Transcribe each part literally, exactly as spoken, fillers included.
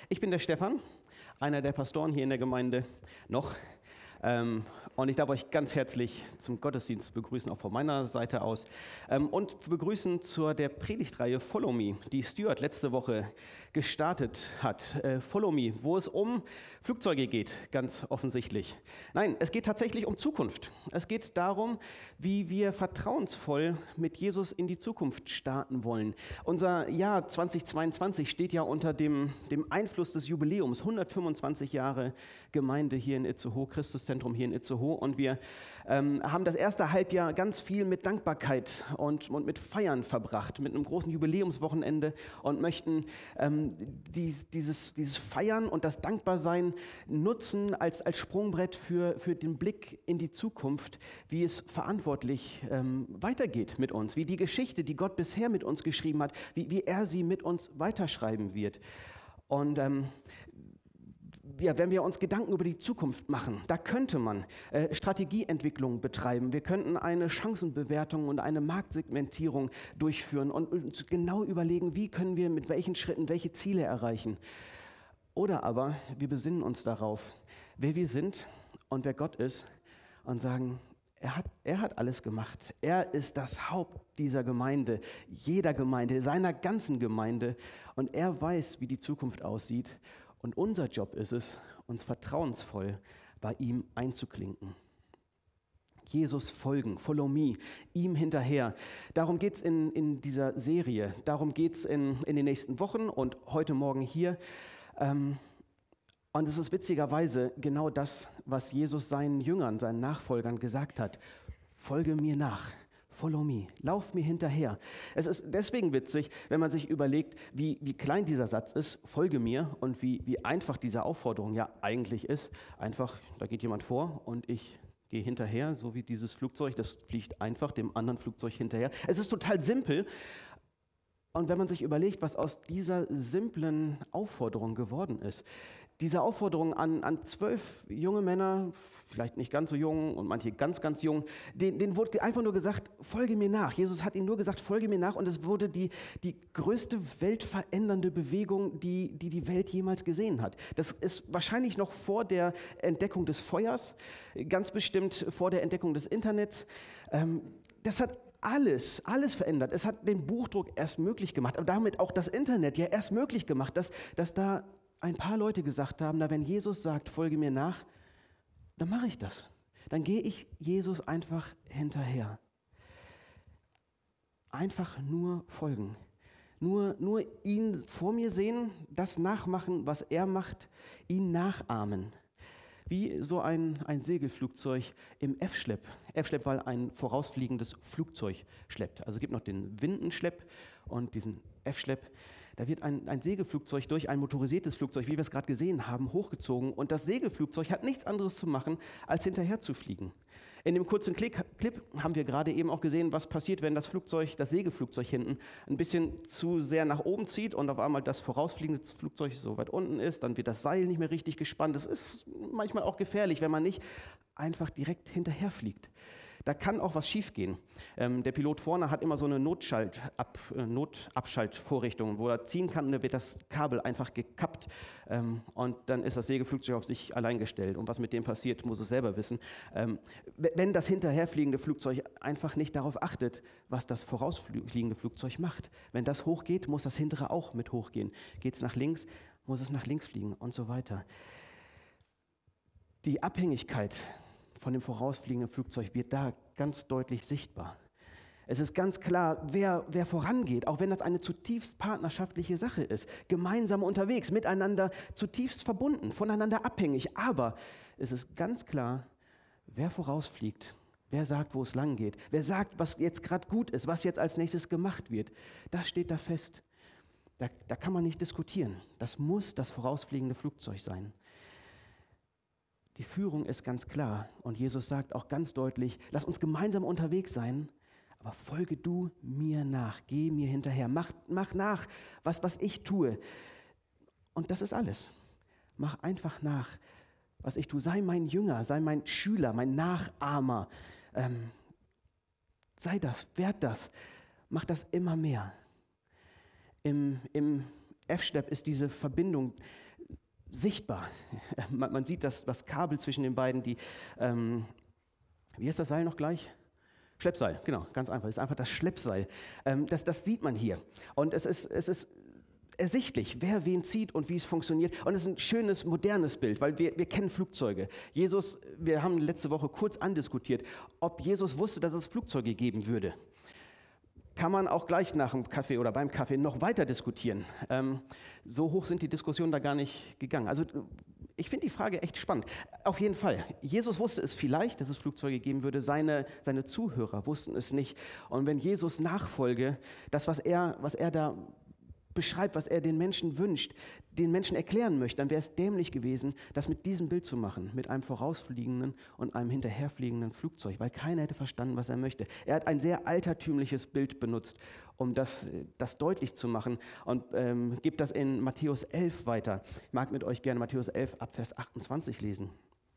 Ich bin der Stefan, einer der Pastoren hier in der Gemeinde noch. Ähm, und ich darf euch ganz herzlich zum Gottesdienst begrüßen, auch von meiner Seite aus. Ähm, und begrüßen zur der Predigtreihe Follow Me, die Stuart letzte Woche gestartet hat. Äh, Follow Me, wo es um Flugzeuge geht, ganz offensichtlich. Nein, es geht tatsächlich um Zukunft. Es geht darum, wie wir vertrauensvoll mit Jesus in die Zukunft starten wollen. Unser Jahr zweitausendzweiundzwanzig steht ja unter dem, dem Einfluss des Jubiläums, hundertfünfundzwanzig Jahre Gemeinde hier in Itzehoe, Christuszentrum hier in Itzehoe. Und wir ähm, haben das erste Halbjahr ganz viel mit Dankbarkeit und, und mit Feiern verbracht, mit einem großen Jubiläumswochenende und möchten ähm, dies, dieses, dieses Feiern und das Dankbarsein nutzen als, als Sprungbrett für, für den Blick in die Zukunft, wie es verantwortlich ähm, weitergeht mit uns, wie die Geschichte, die Gott bisher mit uns geschrieben hat, wie, wie er sie mit uns weiterschreiben wird. Und ähm, Ja, wenn wir uns Gedanken über die Zukunft machen, da könnte man äh, Strategieentwicklung betreiben. Wir könnten eine Chancenbewertung und eine Marktsegmentierung durchführen und uns genau überlegen, wie können wir mit welchen Schritten welche Ziele erreichen. Oder aber wir besinnen uns darauf, wer wir sind und wer Gott ist und sagen, er hat, er hat alles gemacht. Er ist das Haupt dieser Gemeinde, jeder Gemeinde, seiner ganzen Gemeinde. Und er weiß, wie die Zukunft aussieht. Und unser Job ist es, uns vertrauensvoll bei ihm einzuklinken. Jesus folgen, follow me, ihm hinterher. Darum geht es in, in dieser Serie, darum geht es in, in den nächsten Wochen und heute Morgen hier. Ähm, und es ist witzigerweise genau das, was Jesus seinen Jüngern, seinen Nachfolgern gesagt hat. Folge mir nach. Follow me, lauf mir hinterher. Es ist deswegen witzig, wenn man sich überlegt, wie, wie klein dieser Satz ist, folge mir, und wie, wie einfach diese Aufforderung ja eigentlich ist. Einfach, da geht jemand vor und ich gehe hinterher, so wie dieses Flugzeug, das fliegt einfach dem anderen Flugzeug hinterher. Es ist total simpel. Und wenn man sich überlegt, was aus dieser simplen Aufforderung geworden ist, diese Aufforderung an, an zwölf junge Männer, vielleicht nicht ganz so jung und manche ganz, ganz jung, denen, denen wurde einfach nur gesagt, folge mir nach. Jesus hat ihnen nur gesagt, folge mir nach, und es wurde die, die größte weltverändernde Bewegung, die, die die Welt jemals gesehen hat. Das ist wahrscheinlich noch vor der Entdeckung des Feuers, ganz bestimmt vor der Entdeckung des Internets. Ähm, das hat Alles, alles verändert. Es hat den Buchdruck erst möglich gemacht, aber damit auch das Internet ja erst möglich gemacht, dass, dass da ein paar Leute gesagt haben, na, wenn Jesus sagt, folge mir nach, dann mache ich das. Dann gehe ich Jesus einfach hinterher. Einfach nur folgen. Nur, nur ihn vor mir sehen, das nachmachen, was er macht, ihn nachahmen. Wie so ein, ein Segelflugzeug im F-Schlepp. F-Schlepp, weil ein vorausfliegendes Flugzeug schleppt. Also es gibt noch den Windenschlepp und diesen F-Schlepp. Da wird ein, ein Segelflugzeug durch ein motorisiertes Flugzeug, wie wir es gerade gesehen haben, hochgezogen. Und das Segelflugzeug hat nichts anderes zu machen, als hinterher zu fliegen. In dem kurzen Clip haben wir gerade eben auch gesehen, was passiert, wenn das Flugzeug, das Segelflugzeug hinten ein bisschen zu sehr nach oben zieht und auf einmal das vorausfliegende Flugzeug so weit unten ist. Dann wird das Seil nicht mehr richtig gespannt. Das ist manchmal auch gefährlich, wenn man nicht einfach direkt hinterher fliegt. Da kann auch was schiefgehen. Ähm, der Pilot vorne hat immer so eine Notschalt-Ab- äh, Notabschaltvorrichtung, wo er ziehen kann, und da wird das Kabel einfach gekappt, ähm, und dann ist das Segelflugzeug auf sich allein gestellt. Und was mit dem passiert, muss es selber wissen. Ähm, wenn das hinterherfliegende Flugzeug einfach nicht darauf achtet, was das vorausfliegende Flugzeug macht. Wenn das hochgeht, muss das hintere auch mit hochgehen. Geht es nach links, muss es nach links fliegen und so weiter. Die Abhängigkeit von dem vorausfliegenden Flugzeug wird da ganz deutlich sichtbar. Es ist ganz klar, wer, wer vorangeht, auch wenn das eine zutiefst partnerschaftliche Sache ist, gemeinsam unterwegs, miteinander zutiefst verbunden, voneinander abhängig. Aber es ist ganz klar, wer vorausfliegt, wer sagt, wo es lang geht, wer sagt, was jetzt gerade gut ist, was jetzt als nächstes gemacht wird, das steht da fest. Da, da kann man nicht diskutieren. Das muss das vorausfliegende Flugzeug sein. Die Führung ist ganz klar, und Jesus sagt auch ganz deutlich, lass uns gemeinsam unterwegs sein, aber folge du mir nach, geh mir hinterher, mach, mach nach, was, was ich tue. Und das ist alles. Mach einfach nach, was ich tue. Sei mein Jünger, sei mein Schüler, mein Nachahmer. Ähm, sei das, werd das, mach das immer mehr. Im, im F-Schlepp ist diese Verbindung sichtbar. Man, man sieht das, das Kabel zwischen den beiden, die, ähm, wie heißt das Seil noch gleich? Schleppseil, genau, ganz einfach. Das ist einfach das Schleppseil. Ähm, das, das sieht man hier. Und es ist, es ist ersichtlich, wer wen zieht und wie es funktioniert. Und es ist ein schönes, modernes Bild, weil wir, wir kennen Flugzeuge. Jesus, wir haben letzte Woche kurz andiskutiert, ob Jesus wusste, dass es Flugzeuge geben würde. Kann man auch gleich nach dem Kaffee oder beim Kaffee noch weiter diskutieren. Ähm, so hoch sind die Diskussionen da gar nicht gegangen. Also ich finde die Frage echt spannend. Auf jeden Fall, Jesus wusste es vielleicht, dass es Flugzeuge geben würde. Seine, seine Zuhörer wussten es nicht. Und wenn Jesus nachfolge, das, was er, was er da beschreibt, was er den Menschen wünscht, den Menschen erklären möchte, dann wäre es dämlich gewesen, das mit diesem Bild zu machen, mit einem vorausfliegenden und einem hinterherfliegenden Flugzeug, weil keiner hätte verstanden, was er möchte. Er hat ein sehr altertümliches Bild benutzt, um das, das deutlich zu machen und ähm, gibt das in Matthäus elf weiter. Ich mag mit euch gerne Matthäus elf ab Vers achtundzwanzig lesen.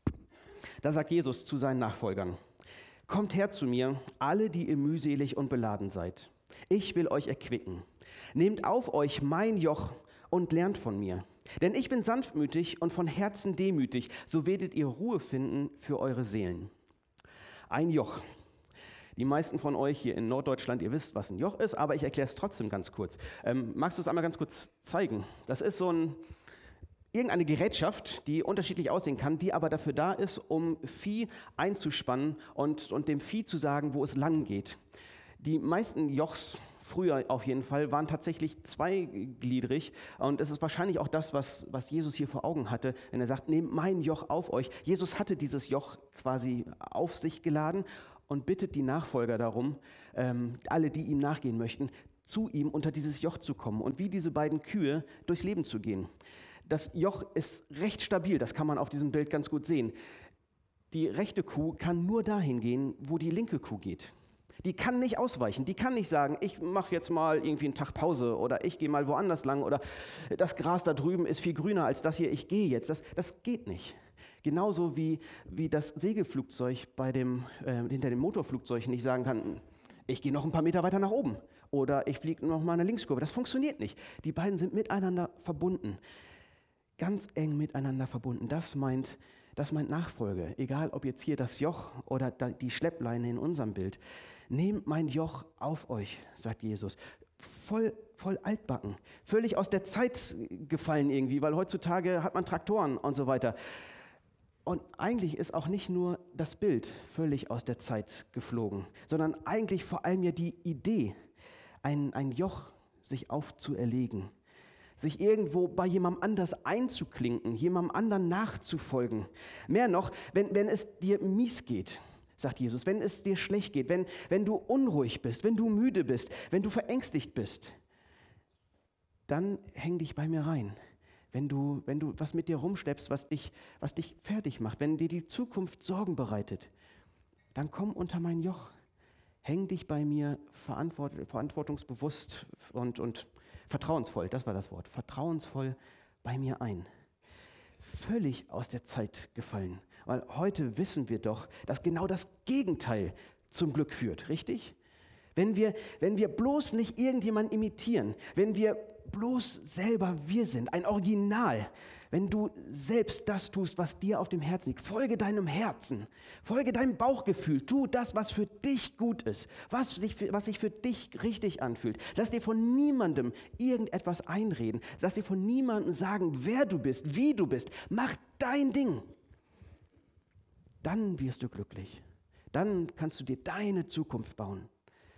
Da sagt Jesus zu seinen Nachfolgern: Kommt her zu mir, alle, die ihr mühselig und beladen seid. Ich will euch erquicken. Nehmt auf euch mein Joch und lernt von mir. Denn ich bin sanftmütig und von Herzen demütig, so werdet ihr Ruhe finden für eure Seelen. Ein Joch. Die meisten von euch hier in Norddeutschland, ihr wisst, was ein Joch ist, aber ich erkläre es trotzdem ganz kurz. Ähm, magst du es einmal ganz kurz zeigen? Das ist so ein, irgendeine Gerätschaft, die unterschiedlich aussehen kann, die aber dafür da ist, um Vieh einzuspannen und, und dem Vieh zu sagen, wo es lang geht. Die meisten Jochs, früher auf jeden Fall, waren tatsächlich zweigliedrig und es ist wahrscheinlich auch das, was, was Jesus hier vor Augen hatte, wenn er sagt, nehmt mein Joch auf euch. Jesus hatte dieses Joch quasi auf sich geladen und bittet die Nachfolger darum, ähm, alle, die ihm nachgehen möchten, zu ihm unter dieses Joch zu kommen und wie diese beiden Kühe durchs Leben zu gehen. Das Joch ist recht stabil, das kann man auf diesem Bild ganz gut sehen. Die rechte Kuh kann nur dahin gehen, wo die linke Kuh geht. Die kann nicht ausweichen, die kann nicht sagen, ich mache jetzt mal irgendwie einen Tag Pause oder ich gehe mal woanders lang oder das Gras da drüben ist viel grüner als das hier, ich gehe jetzt. Das, das geht nicht. Genauso wie, wie das Segelflugzeug bei dem, äh, hinter dem Motorflugzeug nicht sagen kann, ich gehe noch ein paar Meter weiter nach oben oder ich fliege noch mal eine Linkskurve. Das funktioniert nicht. Die beiden sind miteinander verbunden, ganz eng miteinander verbunden. Das meint, das meint Nachfolge, egal ob jetzt hier das Joch oder die Schleppleine in unserem Bild. Nehmt mein Joch auf euch, sagt Jesus. Voll, voll altbacken, völlig aus der Zeit gefallen irgendwie, weil heutzutage hat man Traktoren und so weiter. Und eigentlich ist auch nicht nur das Bild völlig aus der Zeit geflogen, sondern eigentlich vor allem ja die Idee, ein, ein Joch sich aufzuerlegen, sich irgendwo bei jemandem anders einzuklinken, jemandem anderen nachzufolgen. Mehr noch, wenn, wenn es dir mies geht, sagt Jesus, wenn es dir schlecht geht, wenn, wenn du unruhig bist, wenn du müde bist, wenn du verängstigt bist, dann häng dich bei mir rein. Wenn du, wenn du was mit dir rumschleppst, was dich, was dich fertig macht, wenn dir die Zukunft Sorgen bereitet, dann komm unter mein Joch. Häng dich bei mir verantwort, verantwortungsbewusst und, und vertrauensvoll, das war das Wort, vertrauensvoll bei mir ein. Völlig aus der Zeit gefallen. Weil heute wissen wir doch, dass genau das Gegenteil zum Glück führt, richtig? Wenn wir, wenn wir bloß nicht irgendjemanden imitieren, wenn wir bloß selber wir sind, ein Original, wenn du selbst das tust, was dir auf dem Herzen liegt, folge deinem Herzen, folge deinem Bauchgefühl, tu das, was für dich gut ist, was sich, was sich für dich richtig anfühlt. Lass dir von niemandem irgendetwas einreden, lass dir von niemandem sagen, wer du bist, wie du bist, mach dein Ding. Dann wirst du glücklich. Dann kannst du dir deine Zukunft bauen.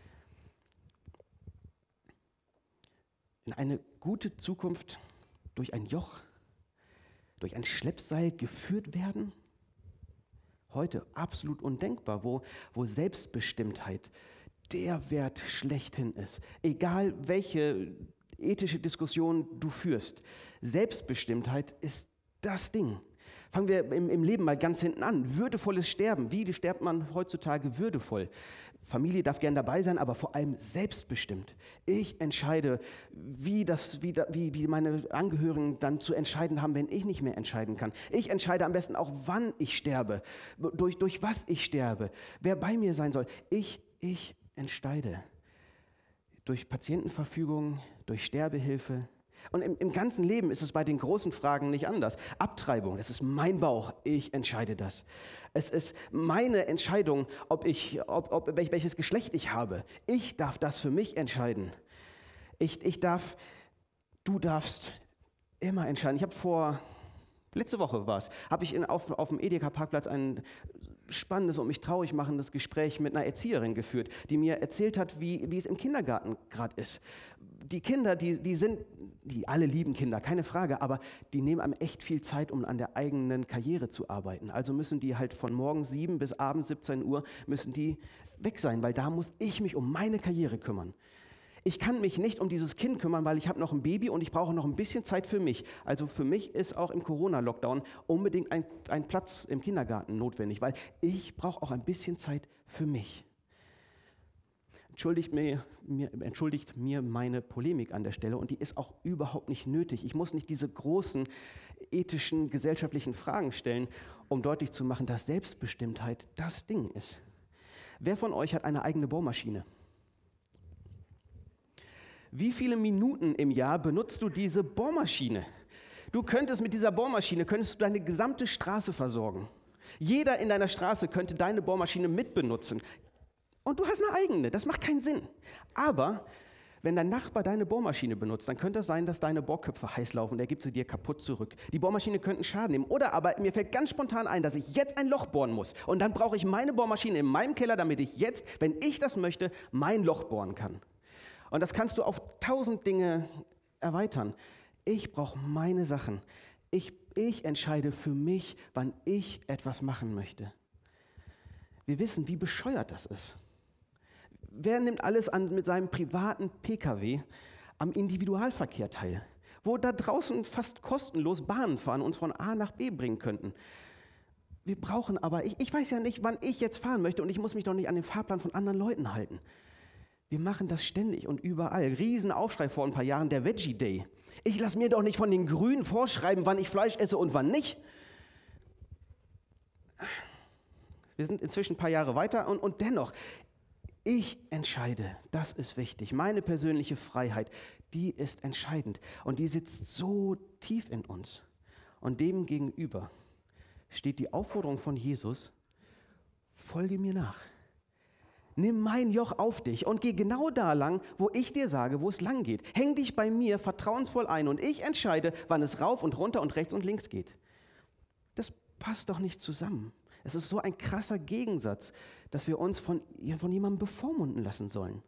In eine gute Zukunft durch ein Joch, durch ein Schleppseil geführt werden? Heute absolut undenkbar, wo, wo Selbstbestimmtheit der Wert schlechthin ist. Egal welche ethische Diskussion du führst, Selbstbestimmtheit ist das Ding. Fangen wir im, im Leben mal ganz hinten an. Würdevolles Sterben. Wie stirbt man heutzutage würdevoll? Familie darf gern dabei sein, aber vor allem selbstbestimmt. Ich entscheide, wie, das, wie, wie, wie meine Angehörigen dann zu entscheiden haben, wenn ich nicht mehr entscheiden kann. Ich entscheide am besten auch, wann ich sterbe, durch, durch was ich sterbe, wer bei mir sein soll. Ich, ich entscheide. Durch Patientenverfügung, durch Sterbehilfe. Und im, im ganzen Leben ist es bei den großen Fragen nicht anders. Abtreibung, das ist mein Bauch, ich entscheide das. Es ist meine Entscheidung, ob ich, ob, ob, welches Geschlecht ich habe. Ich darf das für mich entscheiden. Ich, ich darf, du darfst immer entscheiden. Ich habe vor, letzte Woche war es, habe ich in, auf, auf dem Edeka-Parkplatz ein spannendes und mich traurig machendes Gespräch mit einer Erzieherin geführt, die mir erzählt hat, wie, wie es im Kindergarten gerade ist. Die Kinder, die, die sind, die alle lieben Kinder, keine Frage, aber die nehmen einem echt viel Zeit, um an der eigenen Karriere zu arbeiten. Also müssen die halt von morgens sieben bis abends siebzehn Uhr müssen die weg sein, weil da muss ich mich um meine Karriere kümmern. Ich kann mich nicht um dieses Kind kümmern, weil ich habe noch ein Baby und ich brauche noch ein bisschen Zeit für mich. Also für mich ist auch im Corona-Lockdown unbedingt ein, ein Platz im Kindergarten notwendig, weil ich brauche auch ein bisschen Zeit für mich. Entschuldigt mir, mir, entschuldigt mir meine Polemik an der Stelle und die ist auch überhaupt nicht nötig. Ich muss nicht diese großen ethischen, gesellschaftlichen Fragen stellen, um deutlich zu machen, dass Selbstbestimmtheit das Ding ist. Wer von euch hat eine eigene Bohrmaschine? Wie viele Minuten im Jahr benutzt du diese Bohrmaschine? Du könntest mit dieser Bohrmaschine, könntest du deine gesamte Straße versorgen. Jeder in deiner Straße könnte deine Bohrmaschine mitbenutzen. Und du hast eine eigene, das macht keinen Sinn. Aber wenn dein Nachbar deine Bohrmaschine benutzt, dann könnte es sein, dass deine Bohrköpfe heiß laufen und er gibt sie dir kaputt zurück. Die Bohrmaschine könnte einen Schaden nehmen. Oder aber mir fällt ganz spontan ein, dass ich jetzt ein Loch bohren muss. Und dann brauche ich meine Bohrmaschine in meinem Keller, damit ich jetzt, wenn ich das möchte, mein Loch bohren kann. Und das kannst du auf tausend Dinge erweitern. Ich brauche meine Sachen. Ich, ich entscheide für mich, wann ich etwas machen möchte. Wir wissen, wie bescheuert das ist. Wer nimmt alles an mit seinem privaten P K W am Individualverkehr teil, wo da draußen fast kostenlos Bahnen fahren und uns von A nach B bringen könnten? Wir brauchen aber, ich, ich weiß ja nicht, wann ich jetzt fahren möchte und ich muss mich doch nicht an den Fahrplan von anderen Leuten halten. Wir machen das ständig und überall. Riesenaufschrei vor ein paar Jahren, der Veggie Day. Ich lasse mir doch nicht von den Grünen vorschreiben, wann ich Fleisch esse und wann nicht. Wir sind inzwischen ein paar Jahre weiter und, und dennoch, ich entscheide, das ist wichtig. Meine persönliche Freiheit, die ist entscheidend und die sitzt so tief in uns. Und dem gegenüber steht die Aufforderung von Jesus, folge mir nach. Nimm mein Joch auf dich und geh genau da lang, wo ich dir sage, wo es lang geht. Häng dich bei mir vertrauensvoll ein und ich entscheide, wann es rauf und runter und rechts und links geht. Das passt doch nicht zusammen. Es ist so ein krasser Gegensatz, dass wir uns von, von jemandem bevormunden lassen sollen.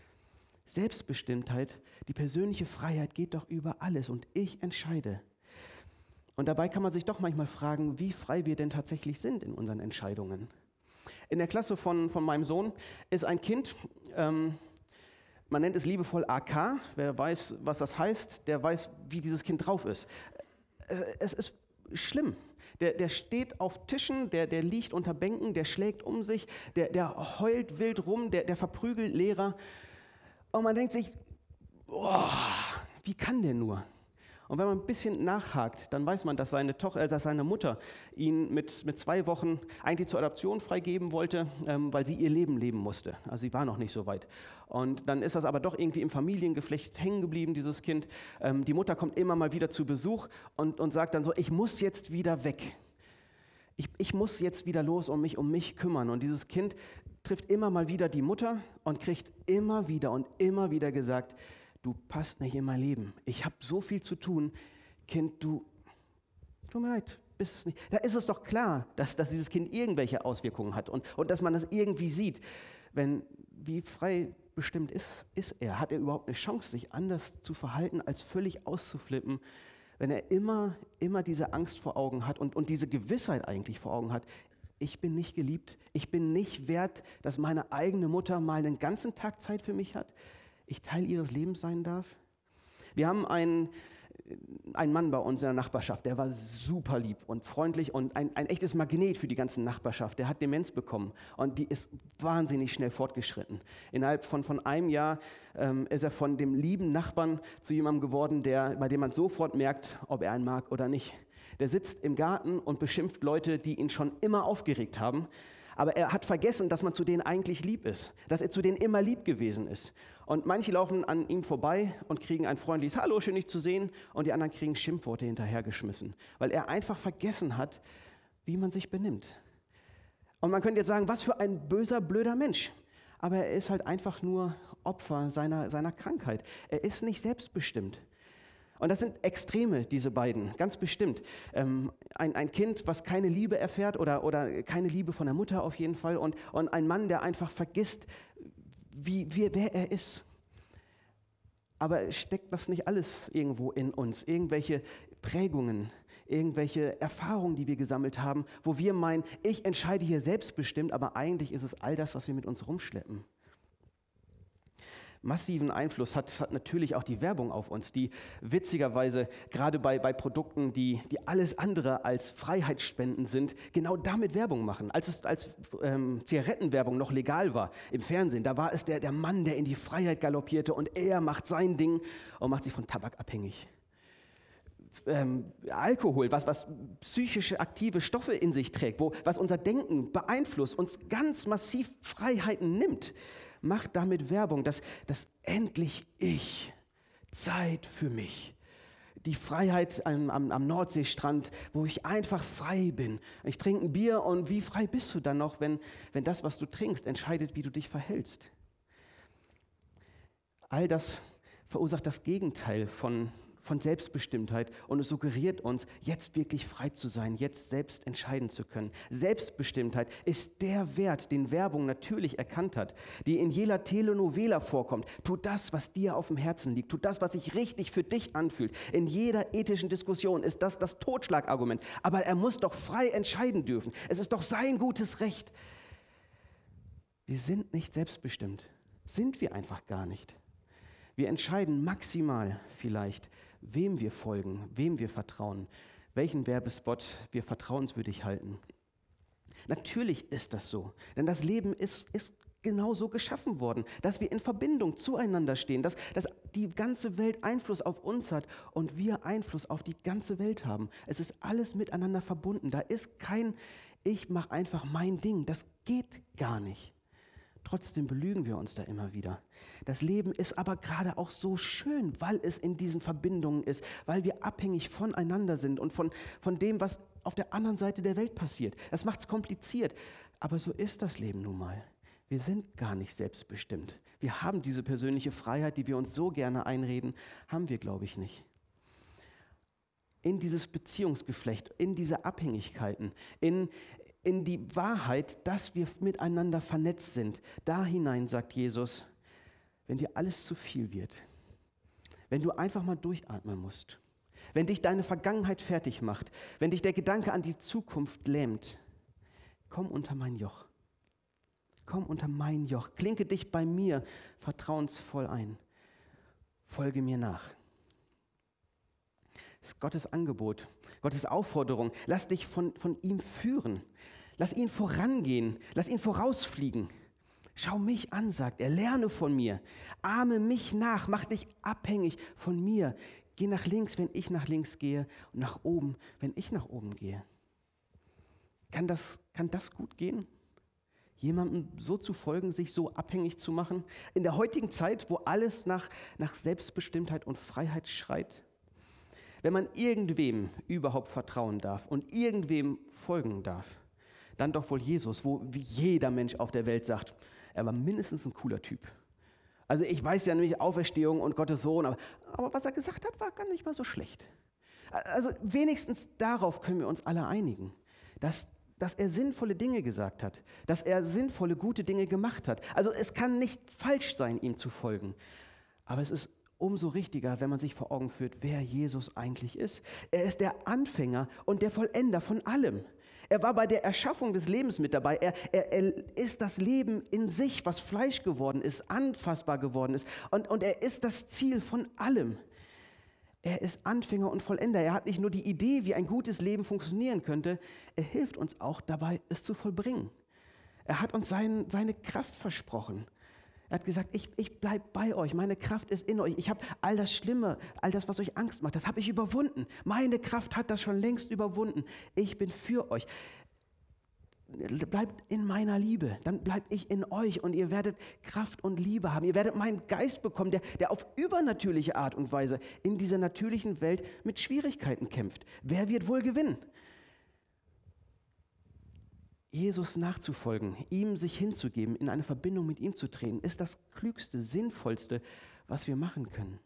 Selbstbestimmtheit, die persönliche Freiheit geht doch über alles und ich entscheide. Und dabei kann man sich doch manchmal fragen, wie frei wir denn tatsächlich sind in unseren Entscheidungen. In der Klasse von, von meinem Sohn ist ein Kind, ähm, man nennt es liebevoll A K, wer weiß, was das heißt, der weiß, wie dieses Kind drauf ist. Es ist schlimm. Der, der steht auf Tischen, der, der liegt unter Bänken, der schlägt um sich, der, der heult wild rum, der, der verprügelt Lehrer. Und man denkt sich, oh, wie kann der nur? Und wenn man ein bisschen nachhakt, dann weiß man, dass seine, Tochter, äh, dass seine Mutter ihn mit, mit zwei Wochen eigentlich zur Adoption freigeben wollte, ähm, weil sie ihr Leben leben musste. Also sie war noch nicht so weit. Und dann ist das aber doch irgendwie im Familiengeflecht hängen geblieben, dieses Kind. Ähm, die Mutter kommt immer mal wieder zu Besuch und, und sagt dann so, ich muss jetzt wieder weg. Ich, ich muss jetzt wieder los und mich um mich kümmern. Und dieses Kind trifft immer mal wieder die Mutter und kriegt immer wieder und immer wieder gesagt, du passt nicht in mein Leben. Ich habe so viel zu tun. Kind, du, tut mir leid, bist nicht. Da ist es doch klar, dass, dass dieses Kind irgendwelche Auswirkungen hat und, und dass man das irgendwie sieht. Wenn, wie frei bestimmt ist, ist er? Hat er überhaupt eine Chance, sich anders zu verhalten, als völlig auszuflippen, wenn er immer, immer diese Angst vor Augen hat und, und diese Gewissheit eigentlich vor Augen hat, ich bin nicht geliebt, ich bin nicht wert, dass meine eigene Mutter mal einen ganzen Tag Zeit für mich hat, ich Teil ihres Lebens sein darf? Wir haben einen, einen Mann bei uns in der Nachbarschaft, der war super lieb und freundlich und ein, ein echtes Magnet für die ganze Nachbarschaft. Der hat Demenz bekommen und die ist wahnsinnig schnell fortgeschritten. Innerhalb von, von einem Jahr ähm, ist er von dem lieben Nachbarn zu jemandem geworden, der, bei dem man sofort merkt, ob er einen mag oder nicht. Der sitzt im Garten und beschimpft Leute, die ihn schon immer aufgeregt haben. Aber er hat vergessen, dass man zu denen eigentlich lieb ist, dass er zu denen immer lieb gewesen ist. Und manche laufen an ihm vorbei und kriegen ein freundliches Hallo, schön dich zu sehen, und die anderen kriegen Schimpfworte hinterhergeschmissen, weil er einfach vergessen hat, wie man sich benimmt. Und man könnte jetzt sagen, was für ein böser, blöder Mensch. Aber er ist halt einfach nur Opfer seiner, seiner Krankheit. Er ist nicht selbstbestimmt. Und das sind Extreme, diese beiden, ganz bestimmt. Ähm, ein, ein Kind, was keine Liebe erfährt oder, oder keine Liebe von der Mutter auf jeden Fall. Und, und ein Mann, der einfach vergisst, wie, wie, wer er ist. Aber steckt das nicht alles irgendwo in uns? Irgendwelche Prägungen, irgendwelche Erfahrungen, die wir gesammelt haben, wo wir meinen, ich entscheide hier selbstbestimmt, aber eigentlich ist es all das, was wir mit uns rumschleppen. Massiven Einfluss hat, hat natürlich auch die Werbung auf uns, die witzigerweise gerade bei, bei Produkten, die, die alles andere als freiheitsspendend sind, genau damit Werbung machen. Als es als ähm, Zigarettenwerbung noch legal war im Fernsehen, da war es der, der Mann, der in die Freiheit galoppierte und er macht sein Ding und macht sich von Tabak abhängig. Ähm, Alkohol, was, was psychische aktive Stoffe in sich trägt, wo, was unser Denken beeinflusst, uns ganz massiv Freiheiten nimmt, macht damit Werbung, dass, dass endlich ich, Zeit für mich, die Freiheit am, am, am Nordseestrand, wo ich einfach frei bin. Ich trinke ein Bier und wie frei bist du dann noch, wenn, wenn das, was du trinkst, entscheidet, wie du dich verhältst? All das verursacht das Gegenteil von von Selbstbestimmtheit und es suggeriert uns, jetzt wirklich frei zu sein, jetzt selbst entscheiden zu können. Selbstbestimmtheit ist der Wert, den Werbung natürlich erkannt hat, die in jeder Telenovela vorkommt. Tu das, was dir auf dem Herzen liegt, tu das, was sich richtig für dich anfühlt. In jeder ethischen Diskussion ist das das Totschlagargument. Aber er muss doch frei entscheiden dürfen. Es ist doch sein gutes Recht. Wir sind nicht selbstbestimmt. Sind wir einfach gar nicht. Wir entscheiden maximal vielleicht, wem wir folgen, wem wir vertrauen, welchen Werbespot wir vertrauenswürdig halten. Natürlich ist das so, denn das Leben ist, ist genau so geschaffen worden, dass wir in Verbindung zueinander stehen, dass, dass die ganze Welt Einfluss auf uns hat und wir Einfluss auf die ganze Welt haben. Es ist alles miteinander verbunden. Da ist kein, ich mache einfach mein Ding. Das geht gar nicht. Trotzdem belügen wir uns da immer wieder. Das Leben ist aber gerade auch so schön, weil es in diesen Verbindungen ist, weil wir abhängig voneinander sind und von, von dem, was auf der anderen Seite der Welt passiert. Das macht es kompliziert, aber so ist das Leben nun mal. Wir sind gar nicht selbstbestimmt. Wir haben diese persönliche Freiheit, die wir uns so gerne einreden, haben wir, glaube ich, nicht. In dieses Beziehungsgeflecht, in diese Abhängigkeiten, in, in die Wahrheit, dass wir miteinander vernetzt sind. Da hinein, sagt Jesus, wenn dir alles zu viel wird, wenn du einfach mal durchatmen musst, wenn dich deine Vergangenheit fertig macht, wenn dich der Gedanke an die Zukunft lähmt, komm unter mein Joch. Komm unter mein Joch. Klinke dich bei mir vertrauensvoll ein. Folge mir nach. Das ist Gottes Angebot, Gottes Aufforderung. Lass dich von, von ihm führen. Lass ihn vorangehen. Lass ihn vorausfliegen. Schau mich an, sagt er. Lerne von mir. Ahme mich nach. Mach dich abhängig von mir. Geh nach links, wenn ich nach links gehe. Und nach oben, wenn ich nach oben gehe. Kann das, kann das gut gehen? Jemandem so zu folgen, sich so abhängig zu machen? In der heutigen Zeit, wo alles nach, nach Selbstbestimmtheit und Freiheit schreit? Wenn man irgendwem überhaupt vertrauen darf und irgendwem folgen darf, dann doch wohl Jesus, wo wie jeder Mensch auf der Welt sagt, er war mindestens ein cooler Typ. Also ich weiß ja nämlich Auferstehung und Gottes Sohn, aber, aber was er gesagt hat, war gar nicht mal so schlecht. Also wenigstens darauf können wir uns alle einigen, dass, dass er sinnvolle Dinge gesagt hat, dass er sinnvolle, gute Dinge gemacht hat. Also es kann nicht falsch sein, ihm zu folgen, aber es ist umso richtiger, wenn man sich vor Augen führt, wer Jesus eigentlich ist. Er ist der Anfänger und der Vollender von allem. Er war bei der Erschaffung des Lebens mit dabei. Er, er, er ist das Leben in sich, was Fleisch geworden ist, anfassbar geworden ist. Und, und er ist das Ziel von allem. Er ist Anfänger und Vollender. Er hat nicht nur die Idee, wie ein gutes Leben funktionieren könnte, er hilft uns auch dabei, es zu vollbringen. Er hat uns sein, seine Kraft versprochen. Er hat gesagt, ich, ich bleibe bei euch, meine Kraft ist in euch. Ich habe all das Schlimme, all das, was euch Angst macht, das habe ich überwunden. Meine Kraft hat das schon längst überwunden. Ich bin für euch. bleibt in meiner Liebe, dann bleib ich in euch und ihr werdet Kraft und Liebe haben. Ihr werdet meinen Geist bekommen, der, der auf übernatürliche Art und Weise in dieser natürlichen Welt mit Schwierigkeiten kämpft. Wer wird wohl gewinnen? Jesus nachzufolgen, ihm sich hinzugeben, in eine Verbindung mit ihm zu treten, ist das Klügste, Sinnvollste, was wir machen können.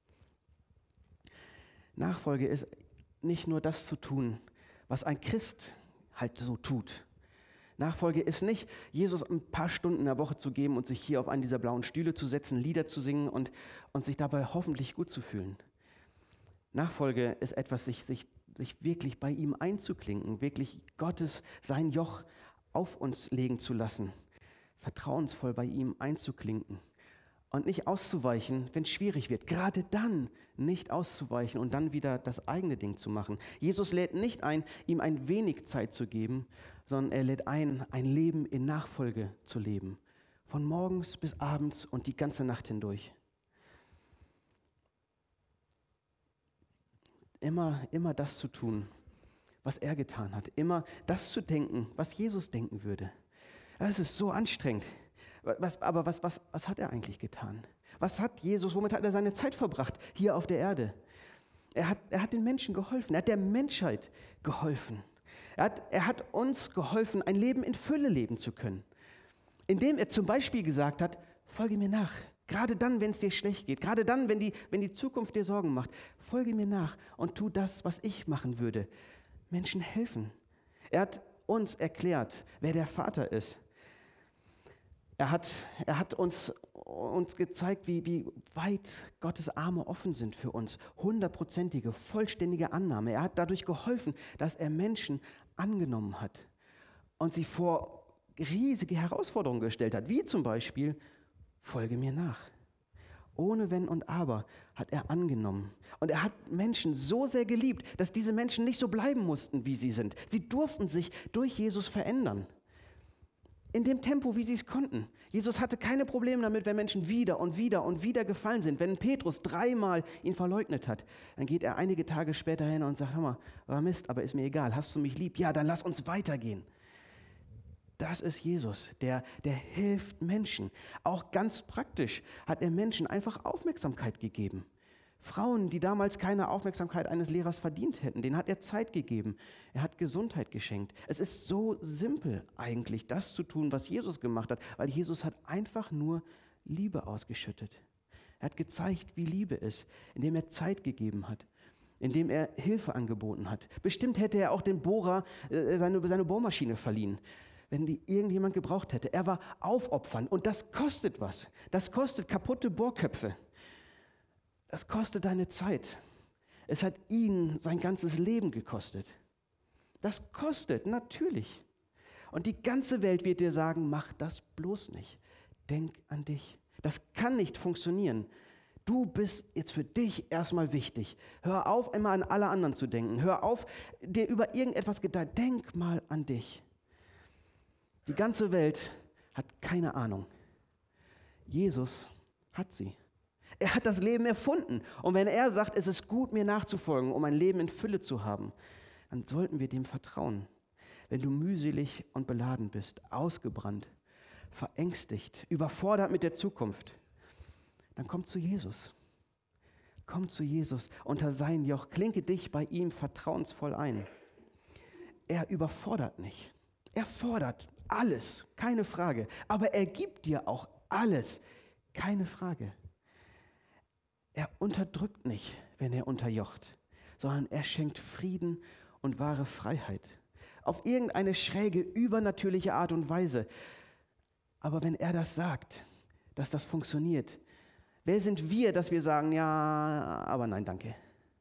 Nachfolge ist nicht nur das zu tun, was ein Christ halt so tut. Nachfolge ist nicht, Jesus ein paar Stunden in der Woche zu geben und sich hier auf einen dieser blauen Stühle zu setzen, Lieder zu singen und, und sich dabei hoffentlich gut zu fühlen. Nachfolge ist etwas, sich, sich, sich wirklich bei ihm einzuklinken, wirklich Gottes, sein Joch auf uns legen zu lassen, vertrauensvoll bei ihm einzuklinken. Und nicht auszuweichen, wenn es schwierig wird. Gerade dann nicht auszuweichen und dann wieder das eigene Ding zu machen. Jesus lädt nicht ein, ihm ein wenig Zeit zu geben, sondern er lädt ein, ein Leben in Nachfolge zu leben. Von morgens bis abends und die ganze Nacht hindurch. Immer, immer das zu tun, was er getan hat. Immer das zu denken, was Jesus denken würde. Das ist so anstrengend. Was, aber was, was, was hat er eigentlich getan? Was hat Jesus, womit hat er seine Zeit verbracht hier auf der Erde? Er hat, er hat den Menschen geholfen, er hat der Menschheit geholfen. Er hat, er hat uns geholfen, ein Leben in Fülle leben zu können. Indem er zum Beispiel gesagt hat, folge mir nach. Gerade dann, wenn es dir schlecht geht, gerade dann, wenn die, wenn die Zukunft dir Sorgen macht, folge mir nach und tu das, was ich machen würde. Menschen helfen. Er hat uns erklärt, wer der Vater ist. Er hat, er hat uns, uns gezeigt, wie, wie weit Gottes Arme offen sind für uns. Hundertprozentige, vollständige Annahme. Er hat dadurch geholfen, dass er Menschen angenommen hat und sie vor riesige Herausforderungen gestellt hat, wie zum Beispiel, folge mir nach. Ohne Wenn und Aber hat er angenommen. Und er hat Menschen so sehr geliebt, dass diese Menschen nicht so bleiben mussten, wie sie sind. Sie durften sich durch Jesus verändern. In dem Tempo, wie sie es konnten. Jesus hatte keine Probleme damit, wenn Menschen wieder und wieder und wieder gefallen sind. Wenn Petrus dreimal ihn verleugnet hat, dann geht er einige Tage später hin und sagt, hör mal, war Mist, aber ist mir egal, hast du mich lieb? Ja, dann lass uns weitergehen. Das ist Jesus, der, der hilft Menschen. Auch ganz praktisch hat er Menschen einfach Aufmerksamkeit gegeben. Frauen, die damals keine Aufmerksamkeit eines Lehrers verdient hätten, denen hat er Zeit gegeben. Er hat Gesundheit geschenkt. Es ist so simpel eigentlich, das zu tun, was Jesus gemacht hat, weil Jesus hat einfach nur Liebe ausgeschüttet. Er hat gezeigt, wie Liebe ist, indem er Zeit gegeben hat, indem er Hilfe angeboten hat. Bestimmt hätte er auch den Bohrer äh, seine, seine Bohrmaschine verliehen, wenn die irgendjemand gebraucht hätte. Er war aufopfernd und das kostet was. Das kostet kaputte Bohrköpfe. Das kostet deine Zeit. Es hat ihn sein ganzes Leben gekostet. Das kostet, natürlich. Und die ganze Welt wird dir sagen, mach das bloß nicht. Denk an dich. Das kann nicht funktionieren. Du bist jetzt für dich erstmal wichtig. Hör auf, immer an alle anderen zu denken. Hör auf, dir über irgendetwas Gedanken. Denk mal an dich. Die ganze Welt hat keine Ahnung. Jesus hat sie. Er hat das Leben erfunden. Und wenn er sagt, es ist gut, mir nachzufolgen, um ein Leben in Fülle zu haben, dann sollten wir dem vertrauen. Wenn du mühselig und beladen bist, ausgebrannt, verängstigt, überfordert mit der Zukunft, dann komm zu Jesus. Komm zu Jesus unter sein Joch, klinke dich bei ihm vertrauensvoll ein. Er überfordert nicht. Er fordert alles, keine Frage. Aber er gibt dir auch alles, keine Frage. Er unterdrückt nicht, wenn er unterjocht, sondern er schenkt Frieden und wahre Freiheit. Auf irgendeine schräge, übernatürliche Art und Weise. Aber wenn er das sagt, dass das funktioniert, wer sind wir, dass wir sagen, ja, aber nein, danke.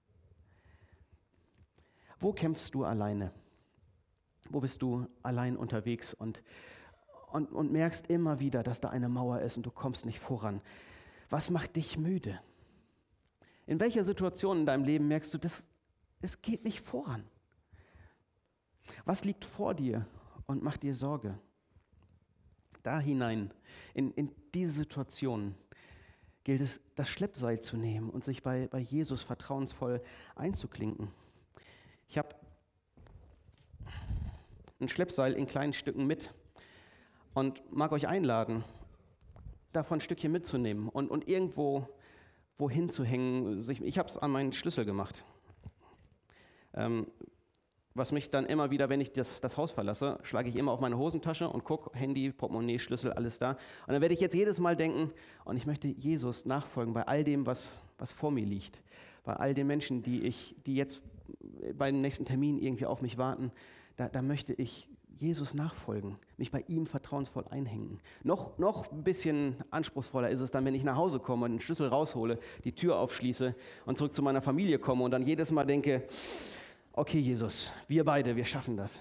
Wo kämpfst du alleine? Wo bist du allein unterwegs und, und, und merkst immer wieder, dass da eine Mauer ist und du kommst nicht voran? Was macht dich müde? In welcher Situation in deinem Leben merkst du, dass es geht nicht voran? Was liegt vor dir und macht dir Sorge? Da hinein, in, in diese Situation, gilt es, das Schleppseil zu nehmen und sich bei, bei Jesus vertrauensvoll einzuklinken. Ich habe ein Schleppseil in kleinen Stücken mit und mag euch einladen, davon ein Stückchen mitzunehmen und, und irgendwo wohin zu hängen. Ich habe es an meinen Schlüssel gemacht. Ähm, was mich dann immer wieder, wenn ich das, das Haus verlasse, schlage ich immer auf meine Hosentasche und gucke, Handy, Portemonnaie, Schlüssel, alles da. Und dann werde ich jetzt jedes Mal denken, und ich möchte Jesus nachfolgen bei all dem, was, was vor mir liegt. Bei all den Menschen, die, ich, die jetzt bei dem nächsten Termin irgendwie auf mich warten, da, da möchte ich Jesus nachfolgen, mich bei ihm vertrauensvoll einhängen. Noch, noch ein bisschen anspruchsvoller ist es dann, wenn ich nach Hause komme und den Schlüssel raushole, die Tür aufschließe und zurück zu meiner Familie komme und dann jedes Mal denke, okay Jesus, wir beide, wir schaffen das.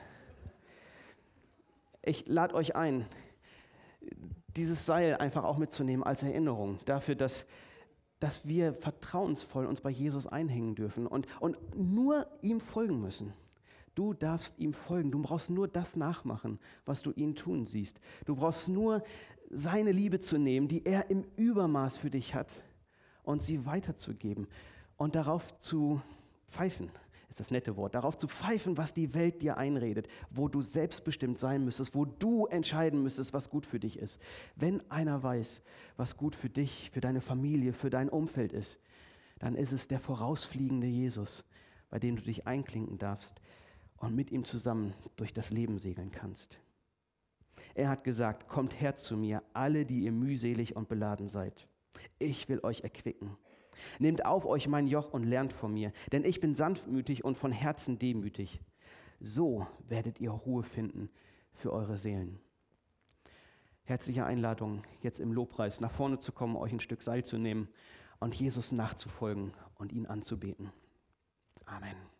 Ich lade euch ein, dieses Seil einfach auch mitzunehmen als Erinnerung dafür, dass, dass wir vertrauensvoll uns bei Jesus einhängen dürfen und, und nur ihm folgen müssen. Du darfst ihm folgen. Du brauchst nur das nachmachen, was du ihn tun siehst. Du brauchst nur seine Liebe zu nehmen, die er im Übermaß für dich hat, und sie weiterzugeben und darauf zu pfeifen, ist das nette Wort, darauf zu pfeifen, was die Welt dir einredet, wo du selbstbestimmt sein müsstest, wo du entscheiden müsstest, was gut für dich ist. Wenn einer weiß, was gut für dich, für deine Familie, für dein Umfeld ist, dann ist es der vorausfliegende Jesus, bei dem du dich einklinken darfst und mit ihm zusammen durch das Leben segeln kannst. Er hat gesagt, kommt her zu mir, alle, die ihr mühselig und beladen seid. Ich will euch erquicken. Nehmt auf euch mein Joch und lernt von mir, denn ich bin sanftmütig und von Herzen demütig. So werdet ihr Ruhe finden für eure Seelen. Herzliche Einladung, jetzt im Lobpreis nach vorne zu kommen, euch ein Stück Seil zu nehmen und Jesus nachzufolgen und ihn anzubeten. Amen.